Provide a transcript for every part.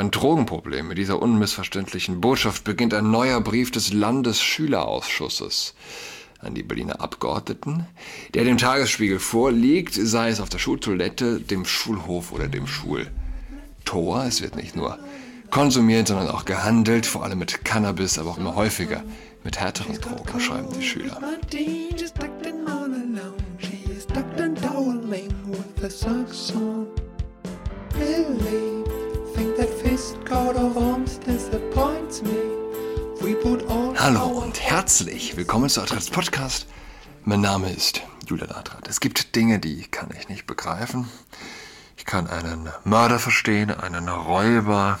ein Drogenproblem. Mit dieser unmissverständlichen Botschaft beginnt ein neuer Brief des Landesschülerausschusses an die Berliner Abgeordneten, der dem Tagesspiegel vorliegt, sei es auf der Schultoilette, dem Schulhof oder dem Schultor. Es wird nicht nur konsumiert, sondern auch gehandelt, vor allem mit Cannabis, aber auch immer häufiger mit härteren Drogen, schreiben die Schüler. Hallo und herzlich willkommen zu Adrats Podcast. Mein Name ist Julian Adrat. Es gibt Dinge, die kann ich nicht begreifen. Ich kann einen Mörder verstehen, einen Räuber.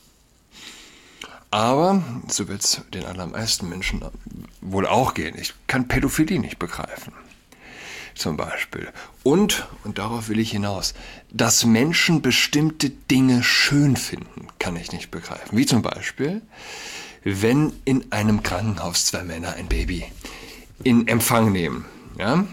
Aber so wird es den allermeisten Menschen wohl auch gehen. Ich kann Pädophilie nicht begreifen. Zum Beispiel. Und darauf will ich hinaus, dass Menschen bestimmte Dinge schön finden, kann ich nicht begreifen. Wie zum Beispiel, wenn in einem Krankenhaus zwei Männer ein Baby in Empfang nehmen. Ja?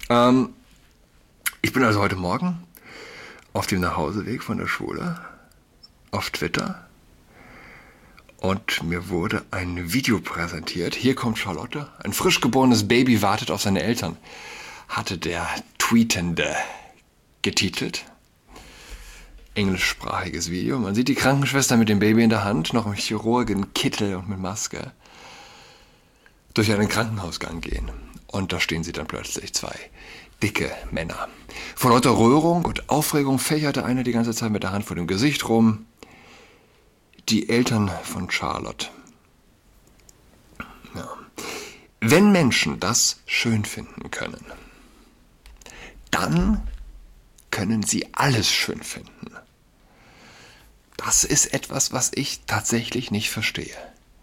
Ich bin also heute Morgen auf dem Nachhauseweg von der Schule auf Twitter und mir wurde ein Video präsentiert. Hier kommt Charlotte, ein frisch geborenes Baby wartet auf seine Eltern, hatte der Tweetende getitelt. Englischsprachiges Video. Man sieht die Krankenschwester mit dem Baby in der Hand, noch im Chirurgenkittel und mit Maske, durch einen Krankenhausgang gehen. Und da stehen sie dann plötzlich, zwei dicke Männer. Vor lauter Rührung und Aufregung fächerte einer die ganze Zeit mit der Hand vor dem Gesicht rum. Die Eltern von Charlotte. Ja. Wenn Menschen das schön finden können, dann können sie alles schön finden. Das ist etwas, was ich tatsächlich nicht verstehe.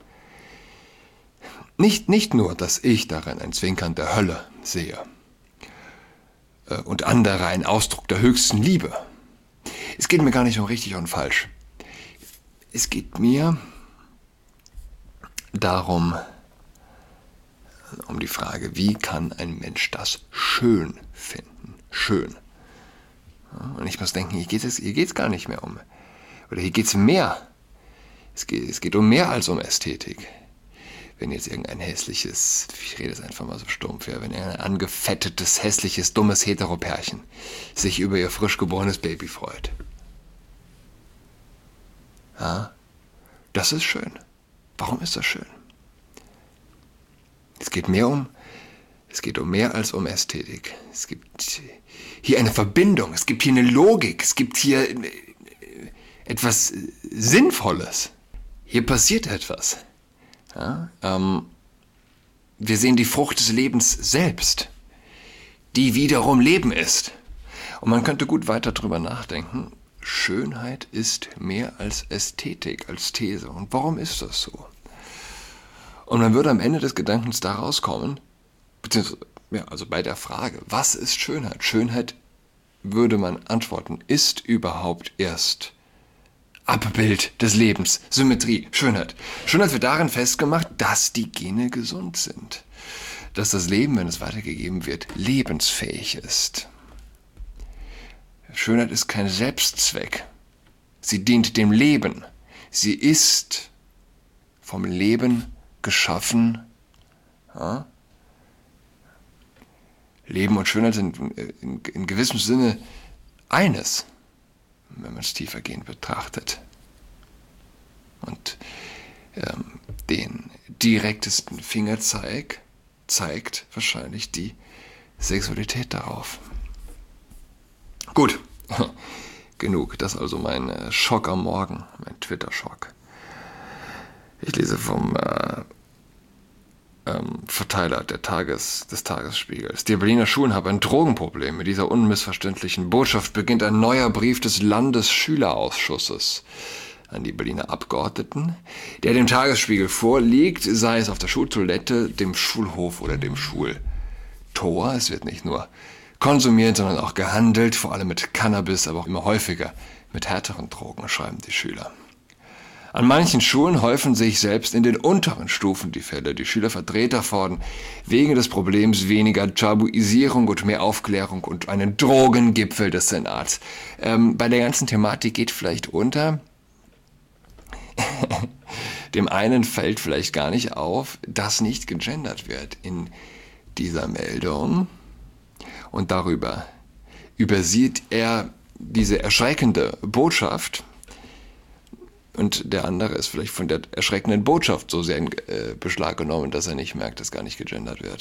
Nicht nur, dass ich darin ein Zwinkern der Hölle sehe und andere einen Ausdruck der höchsten Liebe. Es geht mir gar nicht um richtig und falsch. Es geht mir darum, um die Frage, wie kann ein Mensch das schön finden? Schön. Und ich muss denken, hier geht's gar nicht mehr um. Oder hier geht's mehr. Es geht um mehr als um Ästhetik. Wenn jetzt irgendein hässliches, ich rede es einfach mal so stumpf, ja, wenn ein angefettetes, hässliches, dummes Heteropärchen sich über ihr frisch geborenes Baby freut. Ja, das ist schön. Warum ist das schön? Es geht um mehr als um Ästhetik. Es gibt hier eine Verbindung, es gibt hier eine Logik, es gibt hier etwas Sinnvolles. Hier passiert etwas. Ja, wir sehen die Frucht des Lebens selbst, die wiederum Leben ist. Und man könnte gut weiter drüber nachdenken. Schönheit ist mehr als Ästhetik, als These. Und warum ist das so? Und man würde am Ende des Gedankens da rauskommen, beziehungsweise, ja, also bei der Frage, was ist Schönheit? Schönheit, würde man antworten, ist überhaupt erst Abbild des Lebens, Symmetrie, Schönheit. Schönheit wird darin festgemacht, dass die Gene gesund sind. Dass das Leben, wenn es weitergegeben wird, lebensfähig ist. Schönheit ist kein Selbstzweck. Sie dient dem Leben. Sie ist vom Leben geschaffen. Ja? Leben und Schönheit sind in gewissem Sinne eines, wenn man es tiefergehend betrachtet. Und den direktesten Fingerzeig zeigt wahrscheinlich die Sexualität darauf. Gut, genug. Das ist also mein Schock am Morgen, mein Twitter-Schock. Ich lese vom Verteiler des Tagesspiegels. Die Berliner Schulen haben ein Drogenproblem. Mit dieser unmissverständlichen Botschaft beginnt ein neuer Brief des Landesschülerausschusses an die Berliner Abgeordneten, der dem Tagesspiegel vorliegt, sei es auf der Schultoilette, dem Schulhof oder dem Schultor. Es wird nicht nur konsumiert, sondern auch gehandelt, vor allem mit Cannabis, aber auch immer häufiger mit härteren Drogen, schreiben die Schüler. An manchen Schulen häufen sich selbst in den unteren Stufen die Fälle. Die Schülervertreter fordern wegen des Problems weniger Tabuisierung und mehr Aufklärung und einen Drogengipfel des Senats. Bei der ganzen Thematik geht vielleicht unter, Dem einen fällt vielleicht gar nicht auf, dass nicht gegendert wird in dieser Meldung. Und darüber übersieht er diese erschreckende Botschaft. Und der andere ist vielleicht von der erschreckenden Botschaft so sehr in Beschlag genommen, dass er nicht merkt, dass gar nicht gegendert wird.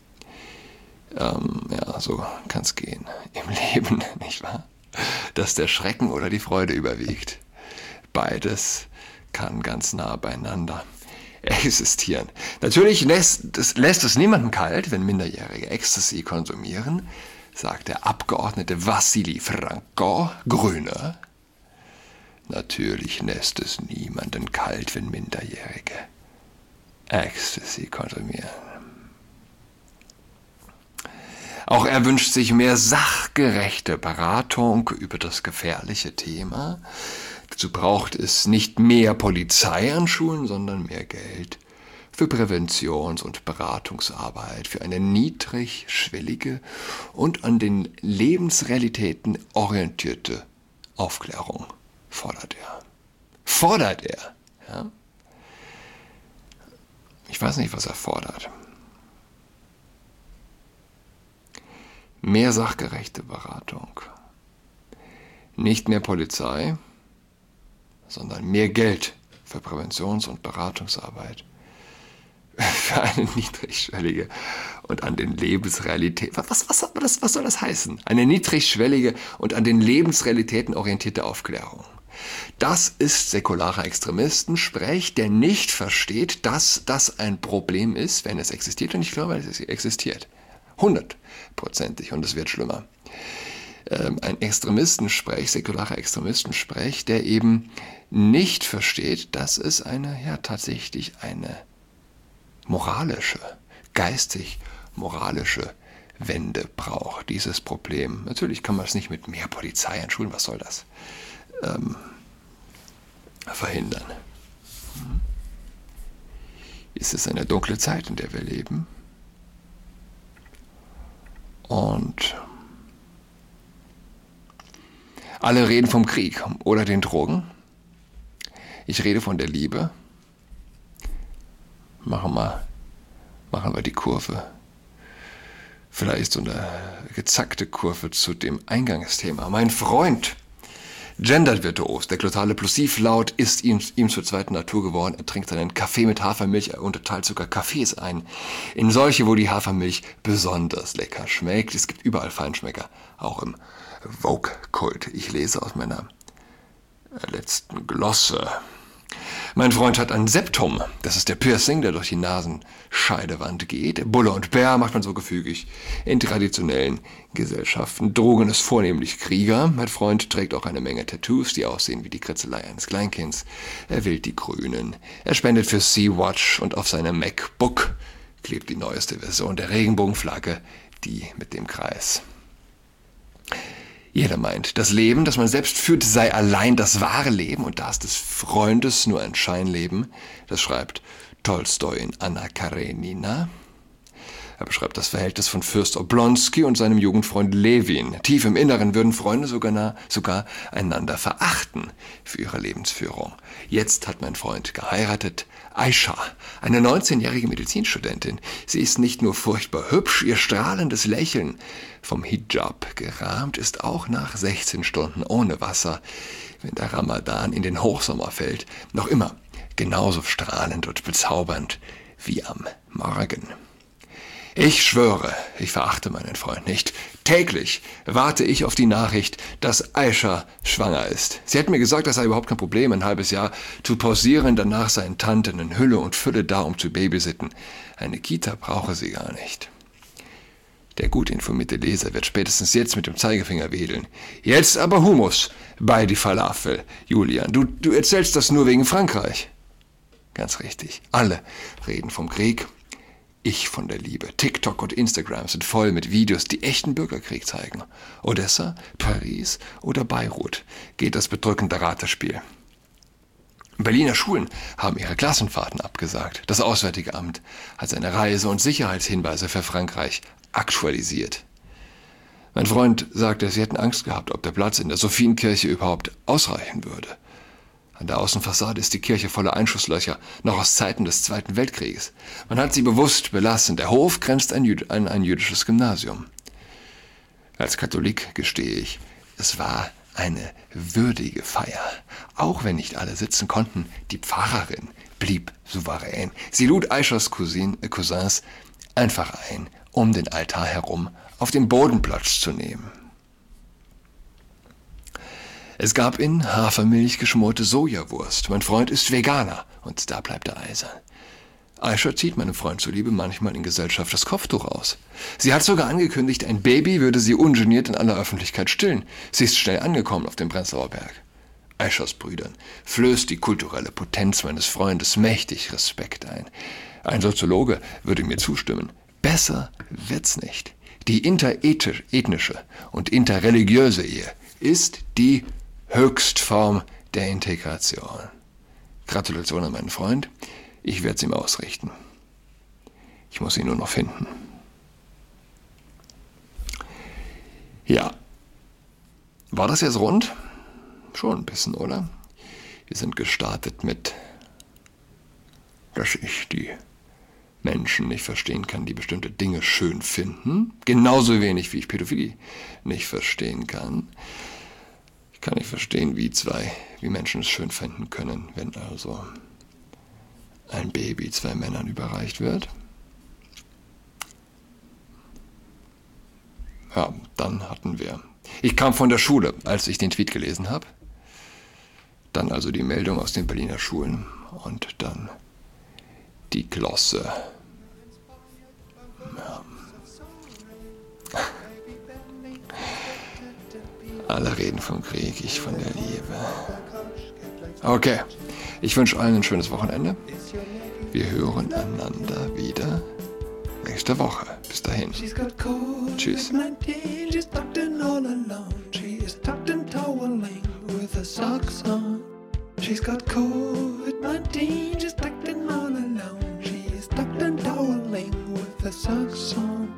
Ja, so kann es gehen im Leben, nicht wahr? Dass der Schrecken oder die Freude überwiegt. Beides kann ganz nah beieinander existieren. Natürlich lässt es niemanden kalt, wenn Minderjährige Ecstasy konsumieren, sagt der Abgeordnete Wassili Franko, Grüne. Natürlich lässt es niemanden kalt, wenn Minderjährige Ecstasy konsumieren. Auch er wünscht sich mehr sachgerechte Beratung über das gefährliche Thema. Dazu braucht es nicht mehr Polizei an Schulen, sondern mehr Geld für Präventions- und Beratungsarbeit, für eine niedrigschwellige und an den Lebensrealitäten orientierte Aufklärung, fordert er. Fordert er, ja? Ich weiß nicht, was er fordert. Mehr sachgerechte Beratung. Nicht mehr Polizei, sondern mehr Geld für Präventions- und Beratungsarbeit. Für eine niedrigschwellige und an den Lebensrealitäten. Was soll das heißen? Eine niedrigschwellige und an den Lebensrealitäten orientierte Aufklärung. Das ist säkularer Extremistensprech, der nicht versteht, dass das ein Problem ist, wenn es existiert. Und ich glaube, es existiert. 100%ig, und es wird schlimmer. Ein Extremistensprech, säkularer Extremistensprech, der eben nicht versteht, dass es tatsächlich eine moralische, geistig-moralische Wende braucht, dieses Problem. Natürlich kann man es nicht mit mehr Polizei an Schulen, was soll das, verhindern. Es ist eine dunkle Zeit, in der wir leben. Und alle reden vom Krieg oder den Drogen. Ich rede von der Liebe. Machen wir die Kurve. Vielleicht so eine gezackte Kurve zu dem Eingangsthema. Mein Freund gendert virtuos. Der glottale Plosivlaut ist ihm zur zweiten Natur geworden. Er trinkt seinen Kaffee mit Hafermilch. Er unterteilt sogar Kaffees ein in solche, wo die Hafermilch besonders lecker schmeckt. Es gibt überall Feinschmecker, auch im Vogue-Kult. Ich lese aus meiner letzten Glosse. Mein Freund hat ein Septum, das ist der Piercing, der durch die Nasenscheidewand geht. Bulle und Bär macht man so gefügig in traditionellen Gesellschaften. Drogen ist vornehmlich Krieger. Mein Freund trägt auch eine Menge Tattoos, die aussehen wie die Kritzelei eines Kleinkinds. Er wählt die Grünen. Er spendet für Sea-Watch und auf seinem MacBook klebt die neueste Version der Regenbogenflagge, die mit dem Kreis. Jeder meint, das Leben, das man selbst führt, sei allein das wahre Leben und das des Freundes nur ein Scheinleben. Das schreibt Tolstoi in Anna Karenina. Er beschreibt das Verhältnis von Fürst Oblonski und seinem Jugendfreund Levin. Tief im Inneren würden Freunde sogar einander verachten für ihre Lebensführung. Jetzt hat mein Freund geheiratet. Aisha, eine 19-jährige Medizinstudentin. Sie ist nicht nur furchtbar hübsch, ihr strahlendes Lächeln vom Hijab gerahmt ist auch nach 16 Stunden ohne Wasser, wenn der Ramadan in den Hochsommer fällt, noch immer genauso strahlend und bezaubernd wie am Morgen. Ich schwöre, ich verachte meinen Freund nicht. Täglich warte ich auf die Nachricht, dass Aisha schwanger ist. Sie hat mir gesagt, das sei überhaupt kein Problem, ein halbes Jahr zu pausieren, danach seien Tanten in Hülle und Fülle da, um zu babysitten. Eine Kita brauche sie gar nicht. Der gut informierte Leser wird spätestens jetzt mit dem Zeigefinger wedeln. Jetzt aber Hummus bei die Falafel. Julian, du erzählst das nur wegen Frankreich. Ganz richtig. Alle reden vom Krieg. Ich von der Liebe. TikTok und Instagram sind voll mit Videos, die echten Bürgerkrieg zeigen. Odessa, Paris oder Beirut geht das bedrückende Ratespiel. Berliner Schulen haben ihre Klassenfahrten abgesagt. Das Auswärtige Amt hat seine Reise- und Sicherheitshinweise für Frankreich aktualisiert. Mein Freund sagte, sie hätten Angst gehabt, ob der Platz in der Sophienkirche überhaupt ausreichen würde. An der Außenfassade ist die Kirche voller Einschusslöcher, noch aus Zeiten des Zweiten Weltkrieges. Man hat sie bewusst belassen. Der Hof grenzt an ein jüdisches Gymnasium. Als Katholik gestehe ich, es war eine würdige Feier. Auch wenn nicht alle sitzen konnten, die Pfarrerin blieb souverän. Sie lud Aishas Cousins einfach ein, um den Altar herum auf dem Boden Platz zu nehmen. Es gab in Hafermilch geschmorte Sojawurst. Mein Freund ist Veganer und da bleibt er eisern. Aisha zieht meinem Freund zuliebe manchmal in Gesellschaft das Kopftuch aus. Sie hat sogar angekündigt, ein Baby würde sie ungeniert in aller Öffentlichkeit stillen. Sie ist schnell angekommen auf dem Prenzlauer Berg. Aishas Brüdern flößt die kulturelle Potenz meines Freundes mächtig Respekt ein. Ein Soziologe würde mir zustimmen. Besser wird's nicht. Die interethnische und interreligiöse Ehe ist die Höchstform der Integration. Gratulation an meinen Freund. Ich werde es ihm ausrichten. Ich muss ihn nur noch finden. Ja. War das jetzt rund? Schon ein bisschen, oder? Wir sind gestartet mit, dass ich die Menschen nicht verstehen kann, die bestimmte Dinge schön finden. Genauso wenig, wie ich Pädophilie nicht verstehen kann. Ich kann nicht verstehen, wie Menschen es schön finden können, wenn also ein Baby 2 Männern überreicht wird. Ja, dann hatten wir. Ich kam von der Schule, als ich den Tweet gelesen habe. Dann also die Meldung aus den Berliner Schulen und dann die Glosse. Ja. Alle reden vom Krieg, ich von der Liebe. Okay, ich wünsche allen ein schönes Wochenende. Wir hören einander wieder nächste Woche. Bis dahin. Tschüss. She's got COVID-19, she's tucked in all alone. She is tucked and toweling with her socks on.